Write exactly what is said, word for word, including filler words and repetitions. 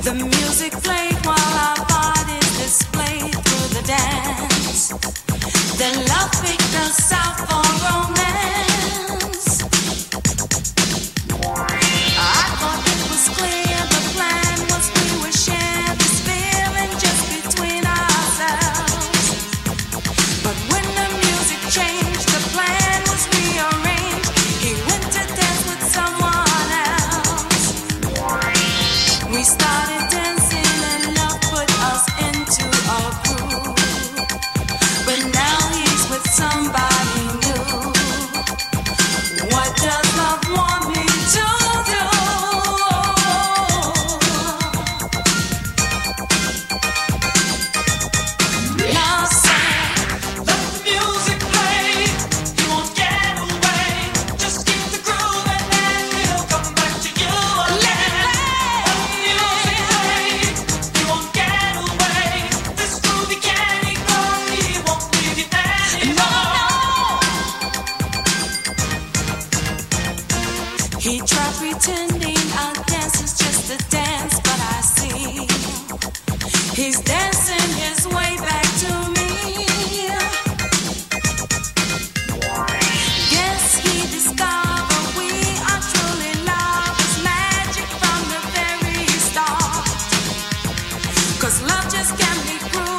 The music played while our bodies displayed through the dance. Then love picked us out for romance. I thought it was clear the plan was we would share this feeling just between ourselves. But when the music changed, the plan was rearranged. He went to dance with someone else. We started dancing and love put us into a groove. But now he's with somebody new. What does love want me to do? Now say, let the music play. You won't get away. Just keep the groove and then it'll come back to you again. Let the music play. You won't get away. This groove you can't ignore. He won't leave you anymore. He tried pretending our dance is just a dance, but I see he's dancing his way back to me. Yes, he discovered we are truly love is magic from the very start. 'Cause love just can't be cruel.